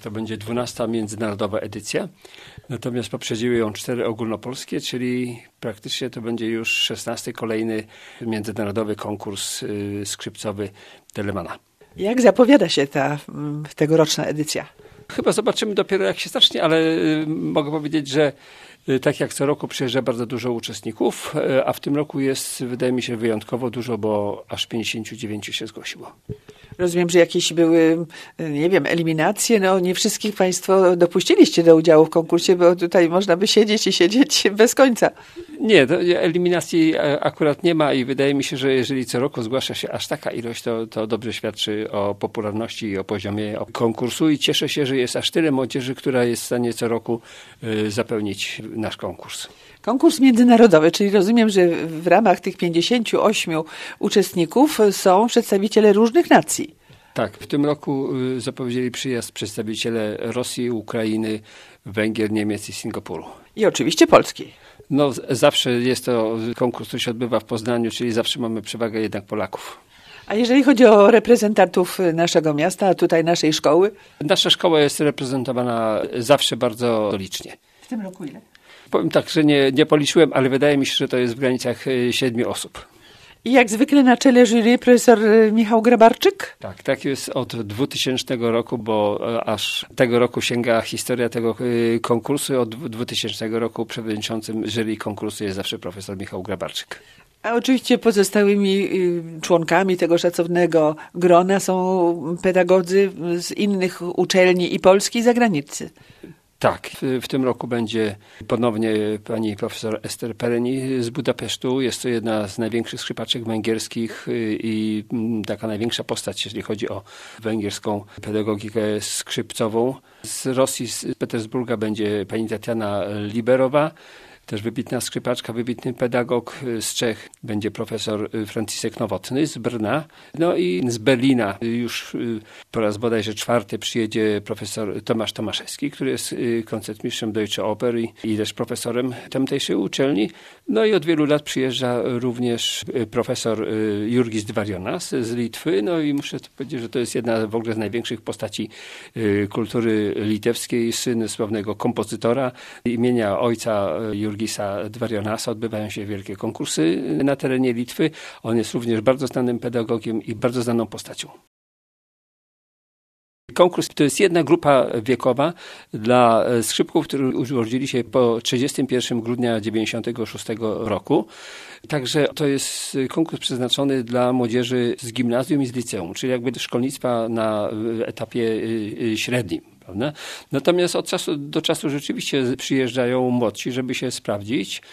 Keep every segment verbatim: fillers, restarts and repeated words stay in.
Tak, to będzie dwunasta międzynarodowa edycja, natomiast poprzedziły ją cztery ogólnopolskie, czyli praktycznie to będzie już szesnasty kolejny międzynarodowy konkurs y, skrzypcowy Telemana. Jak zapowiada się ta tegoroczna edycja? Chyba zobaczymy dopiero jak się zacznie, ale y, mogę powiedzieć, że y, tak jak co roku przyjeżdża bardzo dużo uczestników, y, a w tym roku jest, wydaje mi się, wyjątkowo dużo, bo aż pięćdziesięciu dziewięciu się zgłosiło. Rozumiem, że jakieś były, nie wiem, eliminacje. No nie wszystkich Państwo dopuściliście do udziału w konkursie, bo tutaj można by siedzieć i siedzieć bez końca. Nie, to eliminacji akurat nie ma i wydaje mi się, że jeżeli co roku zgłasza się aż taka ilość, to, to dobrze świadczy o popularności i o poziomie konkursu i cieszę się, że jest aż tyle młodzieży, która jest w stanie co roku zapełnić nasz konkurs. Konkurs międzynarodowy, czyli rozumiem, że w ramach tych pięćdziesięciu ośmiu uczestników są przedstawiciele różnych nacji. Tak, w tym roku zapowiedzieli przyjazd przedstawiciele Rosji, Ukrainy, Węgier, Niemiec i Singapuru. I oczywiście Polski. No zawsze jest to konkurs, który się odbywa w Poznaniu, czyli zawsze mamy przewagę jednak Polaków. A jeżeli chodzi o reprezentantów naszego miasta, a tutaj naszej szkoły? Nasza szkoła jest reprezentowana zawsze bardzo licznie. W tym roku ile? Powiem tak, że nie, nie policzyłem, ale wydaje mi się, że to jest w granicach siedmiu osób. I jak zwykle na czele jury profesor Michał Grabarczyk? Tak, tak jest od dwutysięcznego roku, bo aż tego roku sięga historia tego konkursu. Od dwutysięcznego roku przewodniczącym jury konkursu jest zawsze profesor Michał Grabarczyk. A oczywiście pozostałymi członkami tego szacownego grona są pedagodzy z innych uczelni i Polski, i zagranicy. Tak, w, w tym roku będzie ponownie pani profesor Ester Pereni z Budapesztu. Jest to jedna z największych skrzypaczek węgierskich i taka największa postać, jeżeli chodzi o węgierską pedagogikę skrzypcową. Z Rosji, z Petersburga będzie pani Tatiana Liberowa, też wybitna skrzypaczka, wybitny pedagog. Z Czech będzie profesor Franciszek Nowotny z Brna. No i z Berlina już po raz bodajże czwarty przyjedzie profesor Tomasz Tomaszewski, który jest koncertmistrzem Deutsche Oper i, i też profesorem tamtejszej uczelni. No i od wielu lat przyjeżdża również profesor Jurgis Dvarionas z Litwy. No i muszę powiedzieć, że to jest jedna w ogóle z największych postaci kultury litewskiej, syn sławnego kompozytora imienia ojca Jurgisa Dvarionasa. Odbywają się wielkie konkursy na terenie Litwy. On jest również bardzo znanym pedagogiem i bardzo znaną postacią. Konkurs to jest jedna grupa wiekowa dla skrzypków, którzy urodzili się po trzydziestego pierwszego grudnia tysiąc dziewięćset dziewięćdziesiątego szóstego roku. Także to jest konkurs przeznaczony dla młodzieży z gimnazjum i z liceum, czyli jakby szkolnictwa na etapie średnim. Prawda? Natomiast od czasu do czasu rzeczywiście przyjeżdżają młodsi, żeby się sprawdzić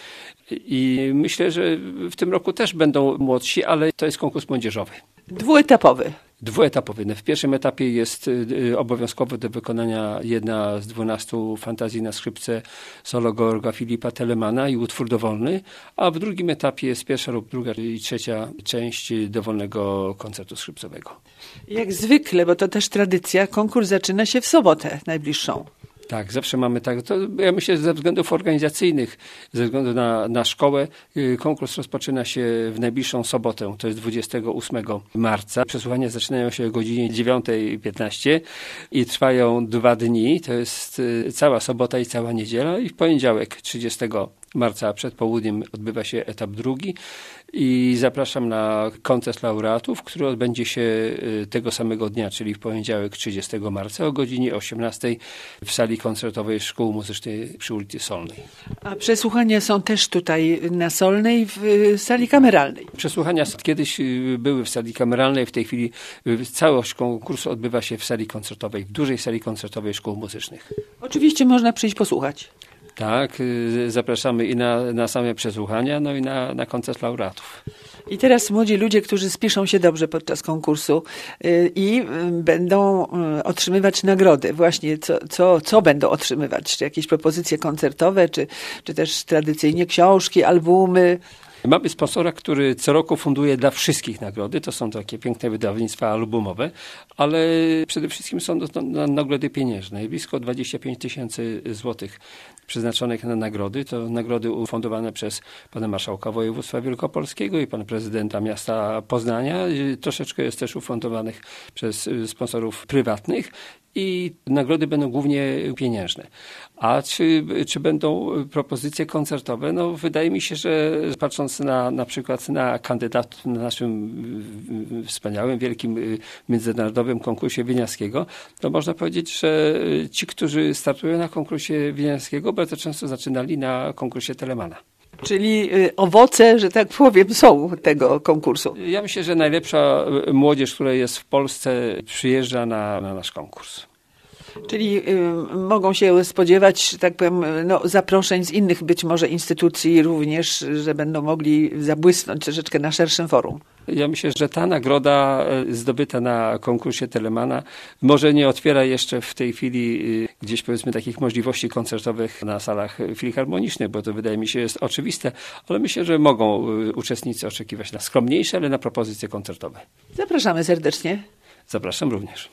i myślę, że w tym roku też będą młodsi, ale to jest konkurs młodzieżowy. Dwuetapowy. Dwuetapowy. W pierwszym etapie jest obowiązkowo do wykonania jedna z dwunastu fantazji na skrzypce solo Georga Filipa Telemana i utwór dowolny, a w drugim etapie jest pierwsza lub druga i trzecia część dowolnego koncertu skrzypcowego. Jak zwykle, bo to też tradycja, konkurs zaczyna się w sobotę najbliższą. Tak, zawsze mamy tak. To ja myślę, że ze względów organizacyjnych, ze względu na, na szkołę, konkurs rozpoczyna się w najbliższą sobotę, to jest dwudziestego ósmego marca. Przesłuchania zaczynają się o godzinie dziewiąta piętnaście i trwają dwa dni. To jest cała sobota i cała niedziela i w poniedziałek trzydziestego marca przed południem odbywa się etap drugi i zapraszam na koncert laureatów, który odbędzie się tego samego dnia, czyli w poniedziałek trzydziestego marca o godzinie osiemnastej w sali koncertowej Szkół Muzycznej przy ulicy Solnej. A przesłuchania są też tutaj na Solnej w sali kameralnej? Przesłuchania kiedyś były w sali kameralnej, w tej chwili całość konkursu odbywa się w sali koncertowej, w dużej sali koncertowej Szkół Muzycznych. Oczywiście można przyjść posłuchać. Tak, zapraszamy i na, na same przesłuchania, no i na, na koncert laureatów. I teraz młodzi ludzie, którzy spiszą się dobrze podczas konkursu yy, i yy, będą yy, otrzymywać nagrody. Właśnie co, co, co będą otrzymywać? Czy jakieś propozycje koncertowe, czy, czy też tradycyjnie książki, albumy? Mamy sponsora, który co roku funduje dla wszystkich nagrody. To są takie piękne wydawnictwa albumowe, ale przede wszystkim są to nagrody pieniężne. Blisko dwadzieścia pięć tysięcy złotych przeznaczonych na nagrody. To nagrody ufundowane przez pana marszałka województwa wielkopolskiego i pana prezydenta miasta Poznania. Troszeczkę jest też ufundowanych przez sponsorów prywatnych. i nagrody będą głównie pieniężne. A czy, czy będą propozycje koncertowe? No wydaje mi się, że patrząc na, na przykład na kandydatów na naszym wspaniałym, wielkim międzynarodowym konkursie winiarskiego, to można powiedzieć, że ci, którzy startują na konkursie winiarskiego, bardzo często zaczynali na konkursie Telemana. Czyli owoce, że tak powiem, są tego konkursu. Ja myślę, że najlepsza młodzież, która jest w Polsce, przyjeżdża na, na nasz konkurs. Czyli y, mogą się spodziewać, że tak powiem, no, zaproszeń z innych być może instytucji również, że będą mogli zabłysnąć troszeczkę na szerszym forum. Ja myślę, że ta nagroda zdobyta na konkursie Telemana może nie otwiera jeszcze w tej chwili gdzieś powiedzmy takich możliwości koncertowych na salach filharmonicznych, bo to wydaje mi się jest oczywiste, ale myślę, że mogą uczestnicy oczekiwać na skromniejsze, ale na propozycje koncertowe. Zapraszamy serdecznie. Zapraszam również.